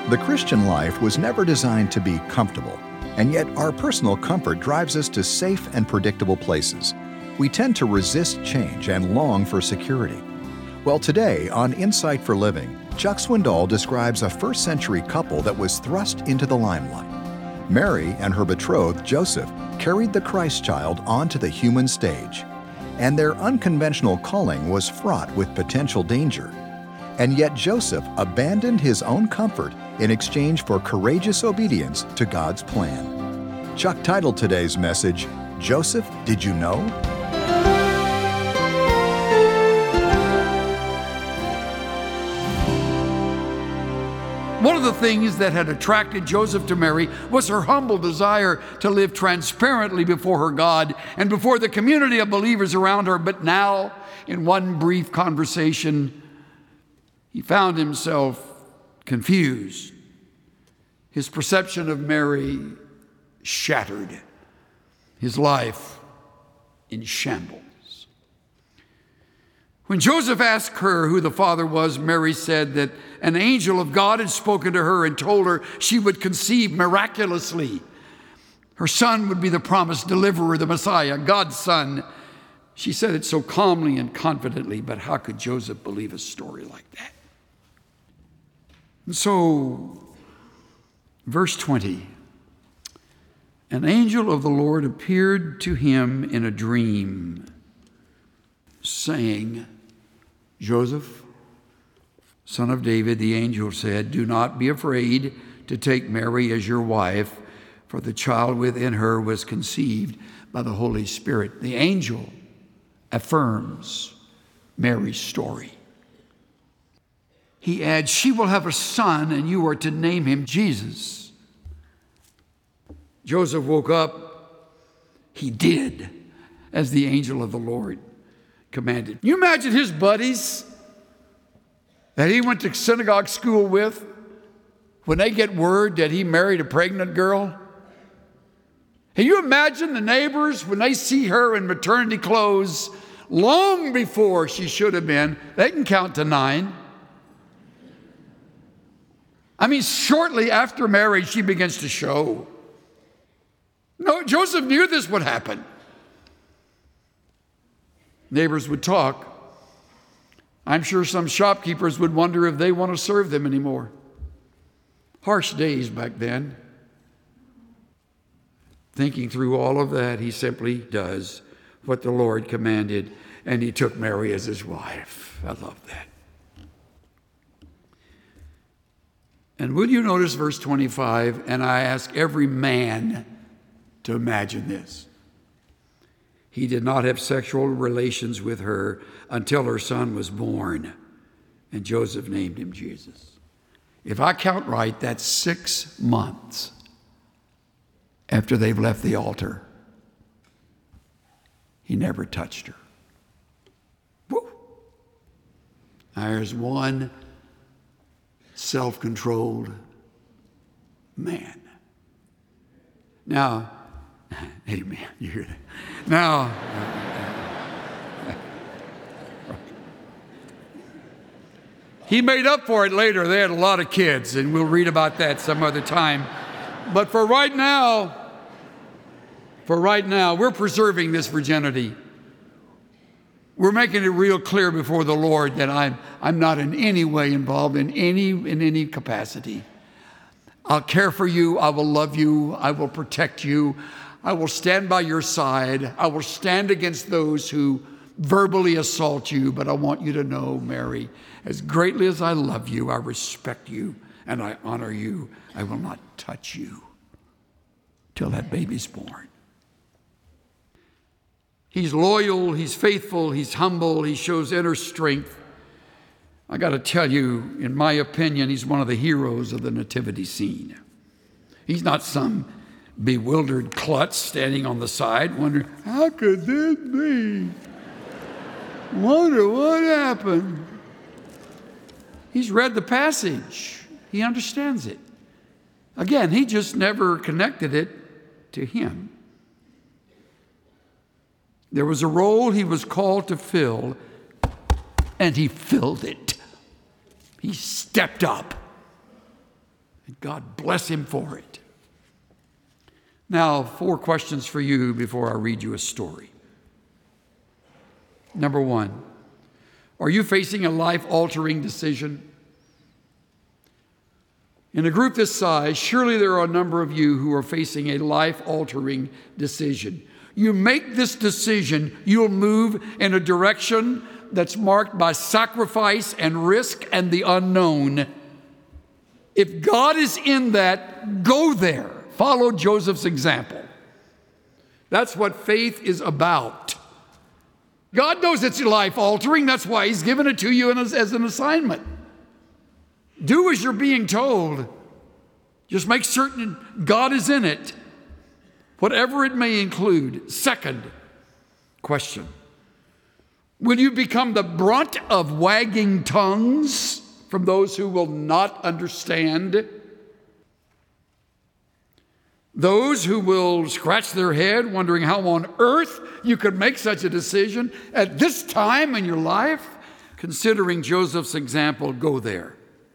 The Christian life was never designed to be comfortable, and yet our personal comfort drives us to safe and predictable places. We tend to resist change and long for security. Well, today on Insight for Living, Chuck Swindoll describes a first-century couple that was thrust into the limelight. Mary and her betrothed, Joseph, carried the Christ child onto the human stage, and their unconventional calling was fraught with potential danger. And yet Joseph abandoned his own comfort in exchange for courageous obedience to God's plan. Chuck titled today's message, Joseph, Did You Know? One of the things that had attracted Joseph to Mary was her humble desire to live transparently before her God and before the community of believers around her. But now, in one brief conversation, he found himself confused. His perception of Mary shattered. His life in shambles. When Joseph asked her who the father was, Mary said that an angel of God had spoken to her and told her she would conceive miraculously. Her son would be the promised deliverer, the Messiah, God's son. She said it so calmly and confidently, but how could Joseph believe a story like that? And so, verse 20, an angel of the Lord appeared to him in a dream, saying, Joseph, son of David, the angel said, do not be afraid to take Mary as your wife, for the child within her was conceived by the Holy Spirit. The angel affirms Mary's story. He adds, she will have a son, and you are to name him Jesus. Joseph woke up. He did as the angel of the Lord commanded. Can you imagine his buddies that he went to synagogue school with when they get word that he married a pregnant girl? Can you imagine the neighbors when they see her in maternity clothes long before she should have been? They can count to 9. I mean, shortly after marriage, she begins to show. No, Joseph knew this would happen. Neighbors would talk. I'm sure some shopkeepers would wonder if they want to serve them anymore. Harsh days back then. Thinking through all of that, he simply does what the Lord commanded, and he took Mary as his wife. I love that. And will you notice verse 25? And I ask every man to imagine this. He did not have sexual relations with her until her son was born, and Joseph named him Jesus. If I count right, that's 6 months after they've left the altar. He never touched her. Woo. There's one self-controlled man. Now, amen, you hear that? Now, he made up for it later. They had a lot of kids, and we'll read about that some other time. But for right now, we're preserving this virginity. We're making it real clear before the Lord that I'm not in any way involved in any capacity. I'll care for you. I will love you. I will protect you. I will stand by your side. I will stand against those who verbally assault you. But I want you to know, Mary, as greatly as I love you, I respect you, and I honor you. I will not touch you till that baby's born. He's loyal, he's faithful, he's humble, he shows inner strength. I got to tell you, in my opinion, he's one of the heroes of the nativity scene. He's not some bewildered klutz standing on the side wondering, how could this be? Wonder what happened. He's read the passage. He understands it. Again, he just never connected it to him. There was a role he was called to fill, and he filled it. He stepped up, And God bless him for it. Now, 4 questions for you before I read you a story. Number 1, are you facing a life-altering decision? In a group this size, surely there are a number of you who are facing a life-altering decision. You make this decision, you'll move in a direction that's marked by sacrifice and risk and the unknown. If God is in that, go there. Follow Joseph's example. That's what faith is about. God knows it's life-altering. That's why he's given it to you as an assignment. Do as you're being told. Just make certain God is in it, whatever it may include. Second question, will you become the brunt of wagging tongues from those who will not understand? Those who will scratch their head wondering how on earth you could make such a decision at this time in your life? Considering Joseph's example, go there.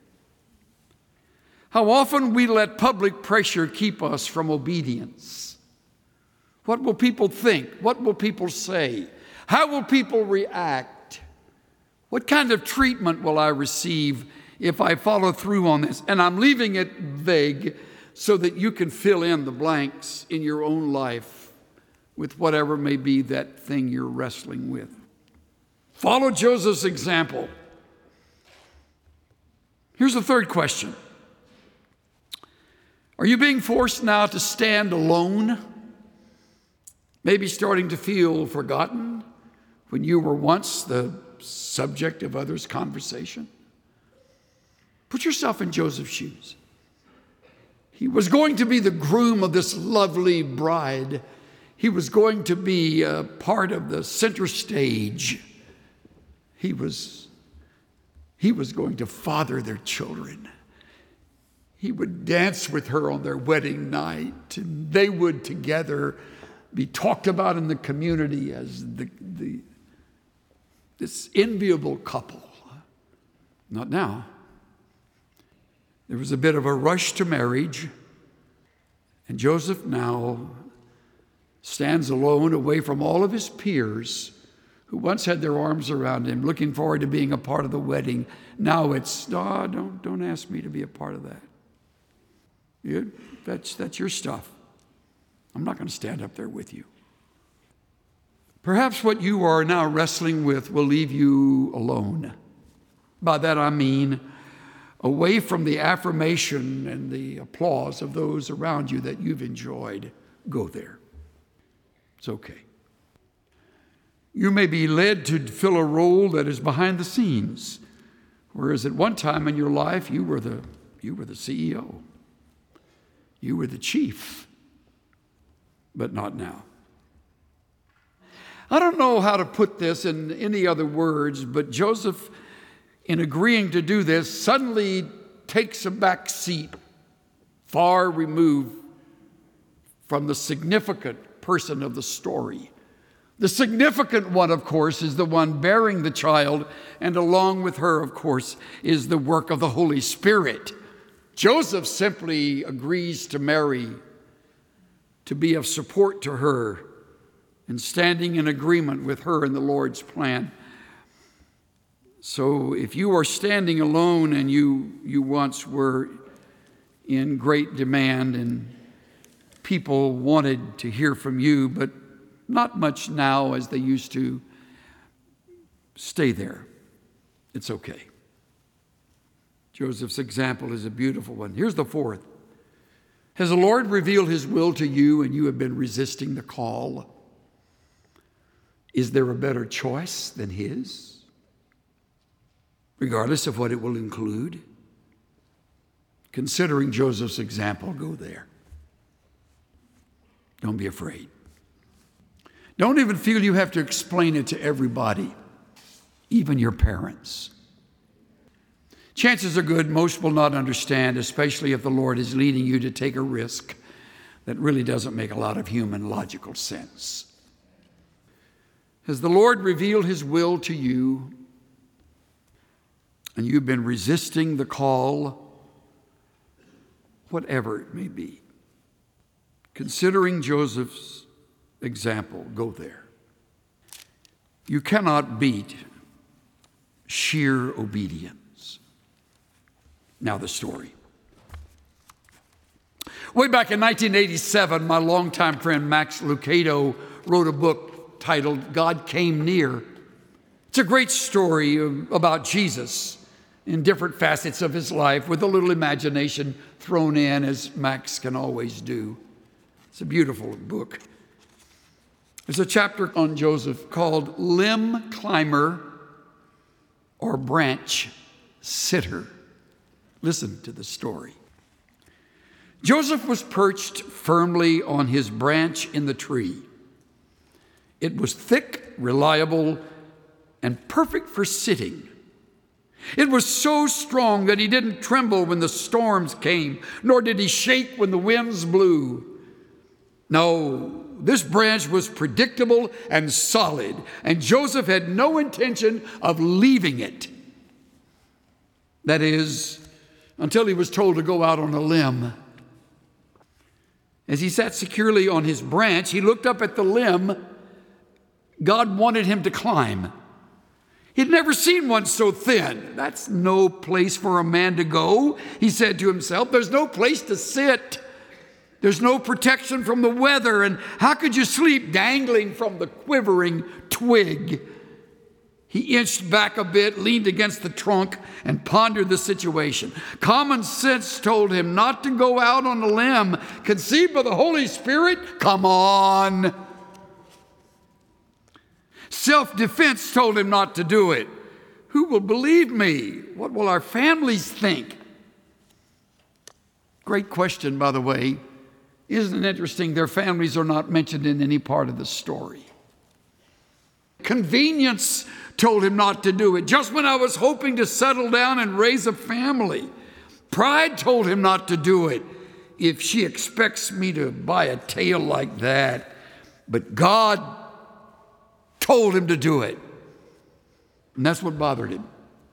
How often we let public pressure keep us from obedience. What will people think? What will people say? How will people react? What kind of treatment will I receive if I follow through on this? And I'm leaving it vague so that you can fill in the blanks in your own life with whatever may be that thing you're wrestling with. Follow Joseph's example. Here's the third question. Are you being forced now to stand alone? Maybe starting to feel forgotten when you were once the subject of others' conversation? Put yourself in Joseph's shoes. He was going to be the groom of this lovely bride. He was going to be a part of the center stage. He was going to father their children. He would dance with her on their wedding night, and they would together be talked about in the community as this enviable couple. Not now. There was a bit of a rush to marriage, and Joseph now stands alone away from all of his peers who once had their arms around him, looking forward to being a part of the wedding. Now it's, don't ask me to be a part of that. That's your stuff. I'm not going to stand up there with you. Perhaps what you are now wrestling with will leave you alone. By that I mean away from the affirmation and the applause of those around you that you've enjoyed. Go there. It's okay. You may be led to fill a role that is behind the scenes, whereas at one time in your life you were the CEO. You were the chief, but not now. I don't know how to put this in any other words, but Joseph, in agreeing to do this, suddenly takes a back seat, far removed from the significant person of the story. The significant one, of course, is the one bearing the child, and along with her, of course, is the work of the Holy Spirit. Joseph simply agrees to Mary, to be of support to her, and standing in agreement with her in the Lord's plan. So if you are standing alone and you once were in great demand and people wanted to hear from you, but not much now as they used to, stay there. It's okay. Joseph's example is a beautiful one. Here's the fourth. Has the Lord revealed his will to you and you have been resisting the call? Is there a better choice than his? Regardless of what it will include. Considering Joseph's example, go there. Don't be afraid. Don't even feel you have to explain it to everybody, even your parents. Chances are good most will not understand, especially if the Lord is leading you to take a risk that really doesn't make a lot of human logical sense. Has the Lord revealed his will to you and you've been resisting the call? whatever it may be. Considering Joseph's example, go there. You cannot beat sheer obedience. Now the story. Way back in 1987, my longtime friend Max Lucado wrote a book titled God Came Near. It's a great story about Jesus in different facets of his life with a little imagination thrown in, as Max can always do. It's a beautiful book. There's a chapter on Joseph called Limb Climber or Branch Sitter. Listen to the story. Joseph was perched firmly on his branch in the tree. It was thick, reliable, and perfect for sitting. It was so strong that he didn't tremble when the storms came, nor did he shake when the winds blew. No, this branch was predictable and solid, and Joseph had no intention of leaving it. That is, until he was told to go out on a limb. As he sat securely on his branch, he looked up at the limb God wanted him to climb. He'd never seen one so thin. That's no place for a man to go, he said to himself. There's no place to sit. There's no protection from the weather, and how could you sleep dangling from the quivering twig? He inched back a bit, leaned against the trunk, and pondered the situation. Common sense told him not to go out on a limb conceived by the Holy Spirit. Come on. Self-defense told him not to do it. Who will believe me? What will our families think? Great question, by the way. Isn't it interesting? Their families are not mentioned in any part of the story. Convenience told him not to do it. Just when I was hoping to settle down and raise a family. Pride told him not to do it. If she expects me to buy a tail like that. But God told him to do it. And that's what bothered him.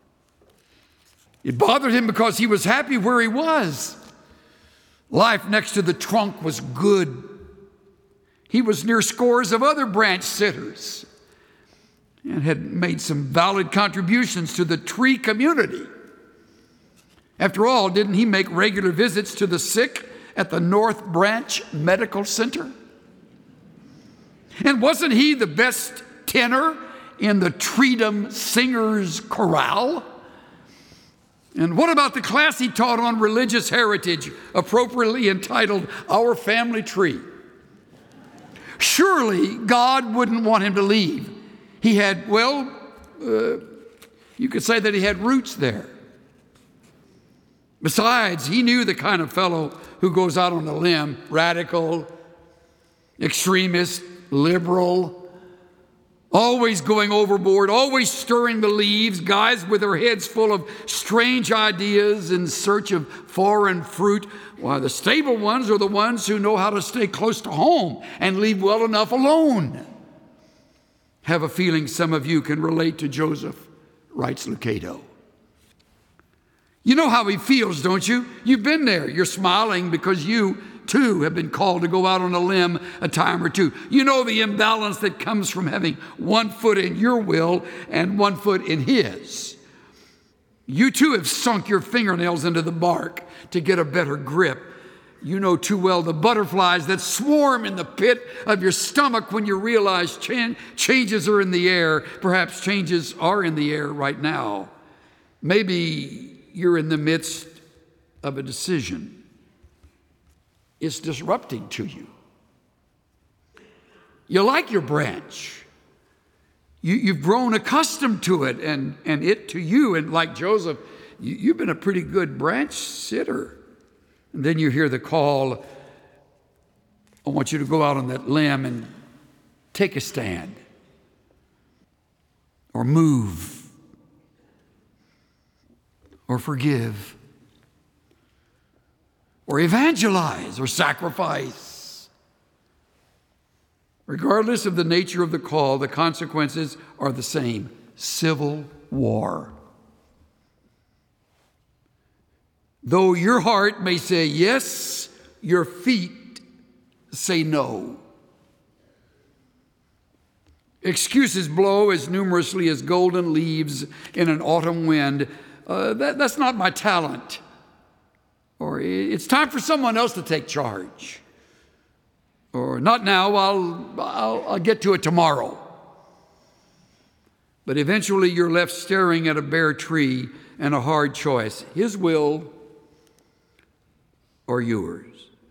It bothered him because he was happy where he was. Life next to the trunk was good. He was near scores of other branch sitters and had made some valid contributions to the tree community. After all, didn't he make regular visits to the sick at the North Branch Medical Center? And wasn't he the best tenor in the Treedom Singers Chorale? And what about the class he taught on religious heritage, appropriately entitled Our Family Tree? Surely God wouldn't want him to leave. He had, you could say that he had roots there. Besides, he knew the kind of fellow who goes out on a limb, radical, extremist, liberal, always going overboard, always stirring the leaves, guys with their heads full of strange ideas in search of foreign fruit. Why, the stable ones are the ones who know how to stay close to home and leave well enough alone. Have a feeling some of you can relate to Joseph, writes Lucado. You know how he feels, don't you? You've been there. You're smiling because you, too, have been called to go out on a limb a time or two. You know the imbalance that comes from having one foot in your will and one foot in his. You, too, have sunk your fingernails into the bark to get a better grip. You know too well the butterflies that swarm in the pit of your stomach when you realize changes are in the air. Perhaps changes are in the air right now. Maybe you're in the midst of a decision. It's disrupting to you. You like your branch. You've grown accustomed to it and it to you. And like Joseph, you've been a pretty good branch sitter. And then you hear the call, I want you to go out on that limb and take a stand. Or move. Or forgive. Or evangelize or sacrifice. Regardless of the nature of the call, the consequences are the same. Civil war. Though your heart may say yes, your feet say no. Excuses blow as numerously as golden leaves in an autumn wind. That's not my talent. Or it's time for someone else to take charge. Or not now, I'll get to it tomorrow. But eventually you're left staring at a bare tree and a hard choice, His will or yours.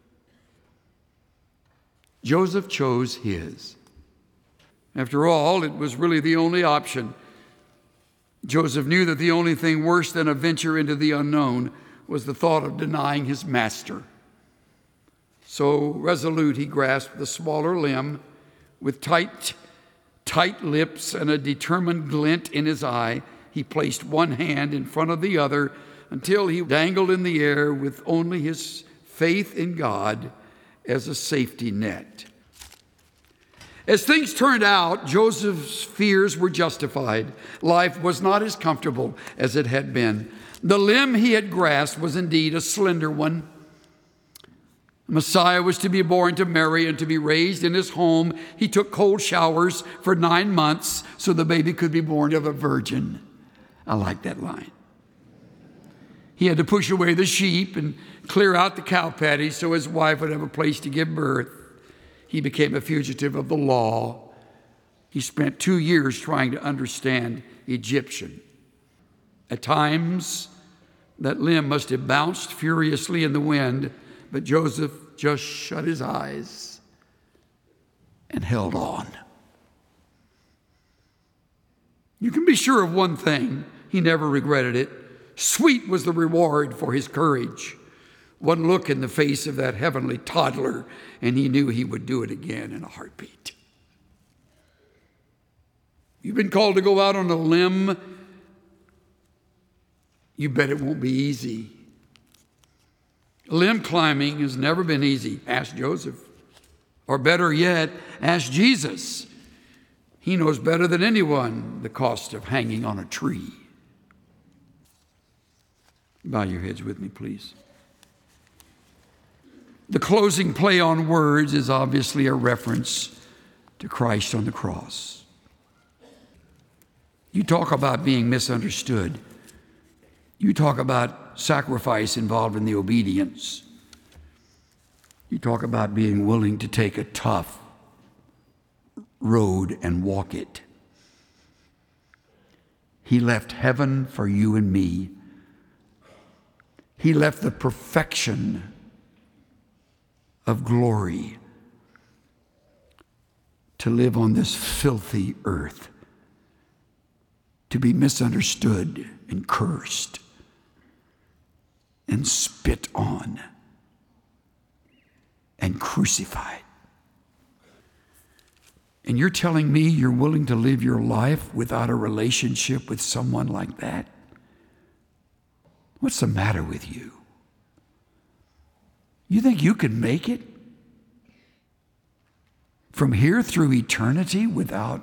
Joseph chose his. After all, it was really the only option. Joseph knew that the only thing worse than a venture into the unknown was the thought of denying his master. So resolute, he grasped the smaller limb with tight lips and a determined glint in his eye. He placed one hand in front of the other until he dangled in the air with only his faith in God as a safety net. As things turned out, Joseph's fears were justified. Life was not as comfortable as it had been. The limb he had grasped was indeed a slender one. Messiah was to be born to Mary and to be raised in his home. He took cold showers for 9 months so the baby could be born of a virgin. I like that line. He had to push away the sheep and clear out the cow patties so his wife would have a place to give birth. He became a fugitive of the law. He spent 2 years trying to understand Egyptian. At times, that limb must have bounced furiously in the wind, but Joseph just shut his eyes and held on. You can be sure of one thing, he never regretted it. Sweet was the reward for his courage. One look in the face of that heavenly toddler, and he knew he would do it again in a heartbeat. You've been called to go out on a limb. You bet it won't be easy. Limb climbing has never been easy. Ask Joseph. Or better yet, ask Jesus. He knows better than anyone the cost of hanging on a tree. Bow your heads with me, please. The closing play on words is obviously a reference to Christ on the cross. You talk about being misunderstood. You talk about sacrifice involved in the obedience. You talk about being willing to take a tough road and walk it. He left heaven for you and me. He left the perfection of glory to live on this filthy earth, to be misunderstood and cursed and spit on and crucified. And you're telling me you're willing to live your life without a relationship with someone like that? What's the matter with you? You think you can make it from here through eternity without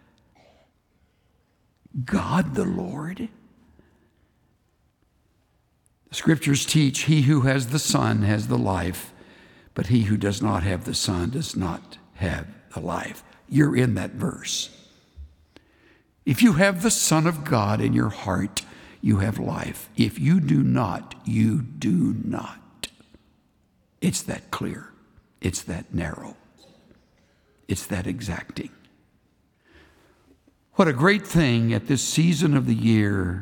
God the Lord? The scriptures teach, he who has the Son has the life, but he who does not have the Son does not have the life. You're in that verse. If you have the Son of God in your heart, you have life. If you do not, you do not. It's that clear. It's that narrow. It's that exacting. What a great thing at this season of the year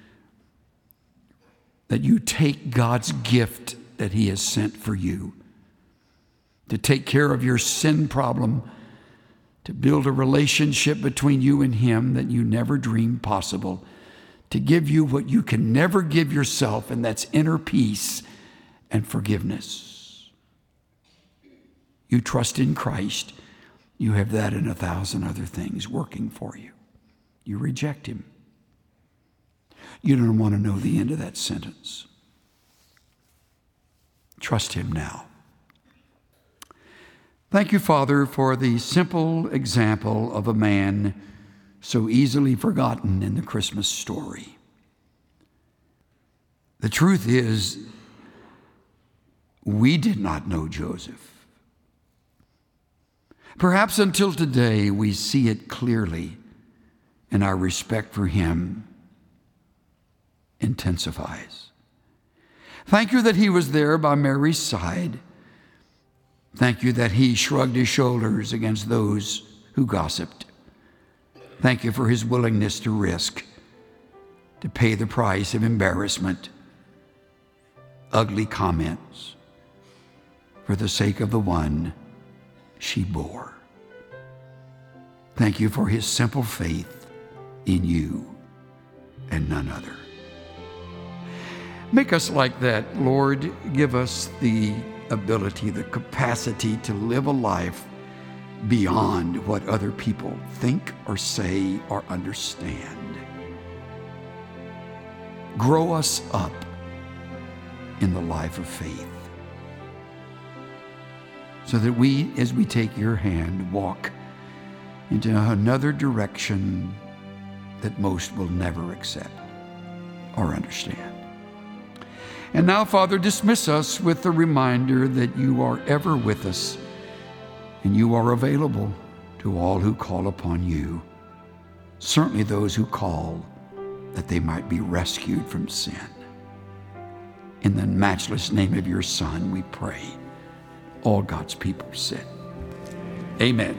that you take God's gift that he has sent for you to take care of your sin problem, to build a relationship between you and him that you never dreamed possible, to give you what you can never give yourself, and that's inner peace and forgiveness. You trust in Christ, you have that and 1,000 other things working for you. You reject him. You don't want to know the end of that sentence. Trust him now. Thank you, Father, for the simple example of a man so easily forgotten in the Christmas story. The truth is, we did not know Joseph. Perhaps until today we see it clearly, and our respect for him intensifies. Thank you that he was there by Mary's side. Thank you that he shrugged his shoulders against those who gossiped. Thank you for his willingness to risk, to pay the price of embarrassment, ugly comments, for the sake of the one she bore. Thank you for his simple faith in you and none other. Make us like that, Lord. Give us the ability, the capacity to live a life beyond what other people think or say or understand. Grow us up in the life of faith so that we, as we take your hand, walk into another direction that most will never accept or understand. And now, Father, dismiss us with the reminder that you are ever with us and you are available to all who call upon you, certainly those who call that they might be rescued from sin. In the matchless name of your Son, we pray. All God's people said, amen.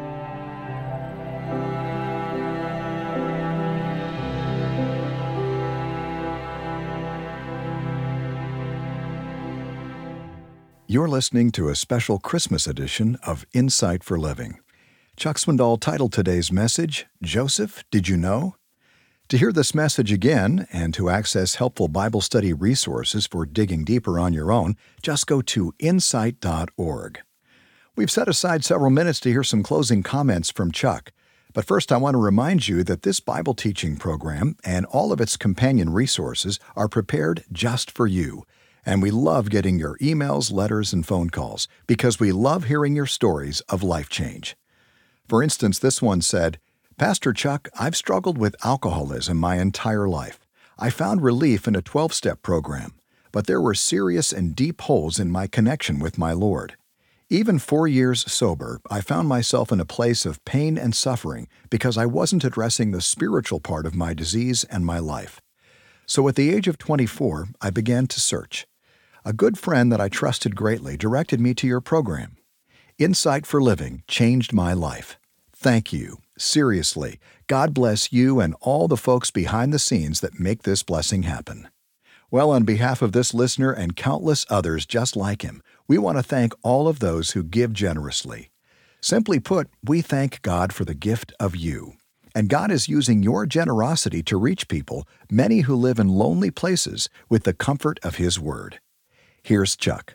You're listening to a special Christmas edition of Insight for Living. Chuck Swindoll titled today's message, Joseph, Did You Know? To hear this message again and to access helpful Bible study resources for digging deeper on your own, just go to insight.org. We've set aside several minutes to hear some closing comments from Chuck. But first, I want to remind you that this Bible teaching program and all of its companion resources are prepared just for you. And we love getting your emails, letters, and phone calls because we love hearing your stories of life change. For instance, this one said, Pastor Chuck, I've struggled with alcoholism my entire life. I found relief in a 12-step program, but there were serious and deep holes in my connection with my Lord. Even 4 years sober, I found myself in a place of pain and suffering because I wasn't addressing the spiritual part of my disease and my life. So at the age of 24, I began to search. A good friend that I trusted greatly directed me to your program. Insight for Living changed my life. Thank you. Seriously, God bless you and all the folks behind the scenes that make this blessing happen. Well, on behalf of this listener and countless others just like him, we want to thank all of those who give generously. Simply put, we thank God for the gift of you. And God is using your generosity to reach people, many who live in lonely places, with the comfort of His Word. Here's Chuck.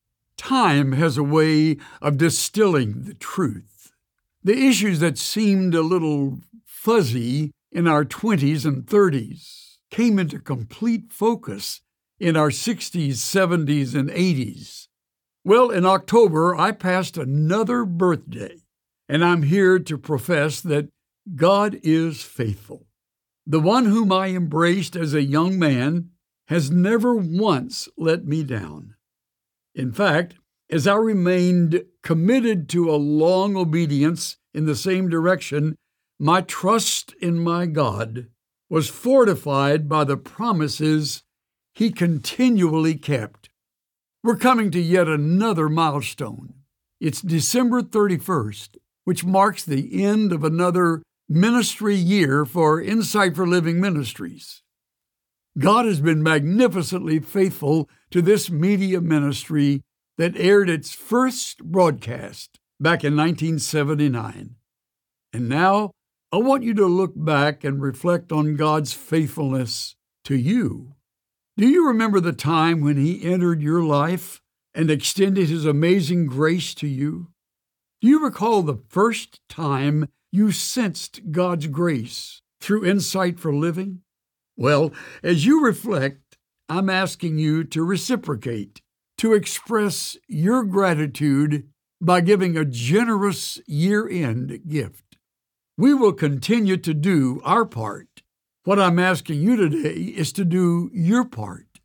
Time has a way of distilling the truth. The issues that seemed a little fuzzy in our 20s and 30s came into complete focus in our 60s, 70s, and 80s. Well, in October, I passed another birthday, and I'm here to profess that God is faithful. The one whom I embraced as a young man has never once let me down. In fact, as I remained committed to a long obedience in the same direction, my trust in my God was fortified by the promises He continually kept. We're coming to yet another milestone. It's December 31st, which marks the end of another ministry year for Insight for Living Ministries. God has been magnificently faithful to this media ministry that aired its first broadcast back in 1979. And now, I want you to look back and reflect on God's faithfulness to you. Do you remember the time when He entered your life and extended His amazing grace to you? Do you recall the first time you sensed God's grace through Insight for Living? Well, as you reflect, I'm asking you to reciprocate, to express your gratitude by giving a generous year-end gift. We will continue to do our part. What I'm asking you today is to do your part.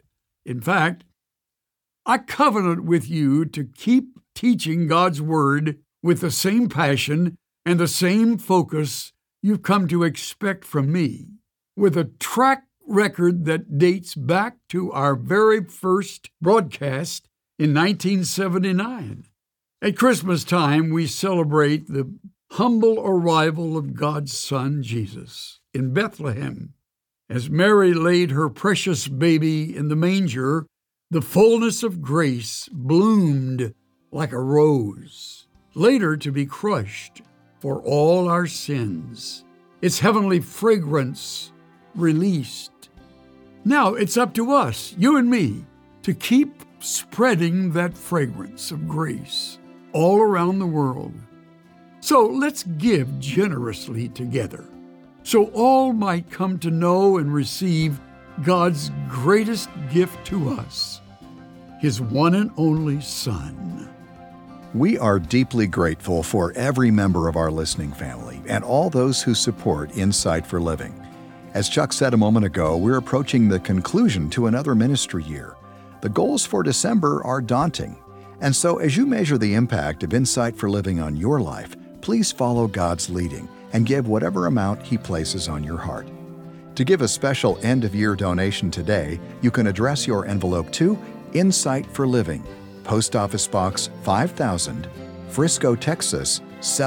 In fact, I covenant with you to keep teaching God's Word with the same passion and the same focus you've come to expect from me, with a track record that dates back to our very first broadcast in 1979. At Christmas time, we celebrate the humble arrival of God's Son, Jesus, in Bethlehem. As Mary laid her precious baby in the manger, the fullness of grace bloomed like a rose, later to be crushed for all our sins, its heavenly fragrance released. Now it's up to us, you and me, to keep spreading that fragrance of grace all around the world. So let's give generously together, so all might come to know and receive God's greatest gift to us, His one and only Son. We are deeply grateful for every member of our listening family and all those who support Insight for Living. As Chuck said a moment ago, we're approaching the conclusion to another ministry year. The goals for December are daunting. And so as you measure the impact of Insight for Living on your life, please follow God's leading and give whatever amount He places on your heart. To give a special end-of-year donation today, you can address your envelope to Insight for Living, Post Office Box 5000, Frisco, Texas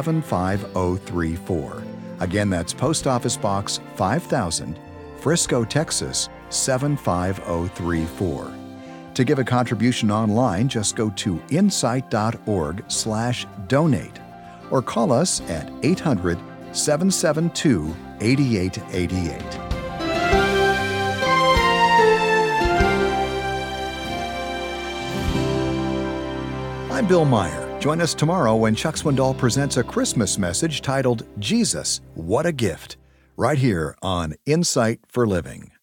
75034. Again, that's Post Office Box 5000, Frisco, Texas 75034. To give a contribution online, just go to insight.org/donate or call us at 800-772-8888. I'm Bill Meyer. Join us tomorrow when Chuck Swindoll presents a Christmas message titled, Jesus, What a Gift, right here on Insight for Living.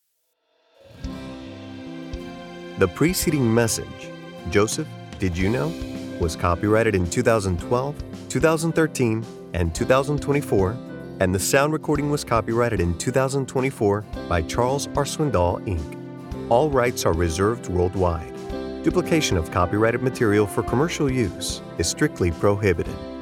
The preceding message, Joseph, Did You Know?, was copyrighted in 2012, 2013, and 2024, and the sound recording was copyrighted in 2024 by Charles R. Swindoll, Inc. All rights are reserved worldwide. Duplication of copyrighted material for commercial use is strictly prohibited.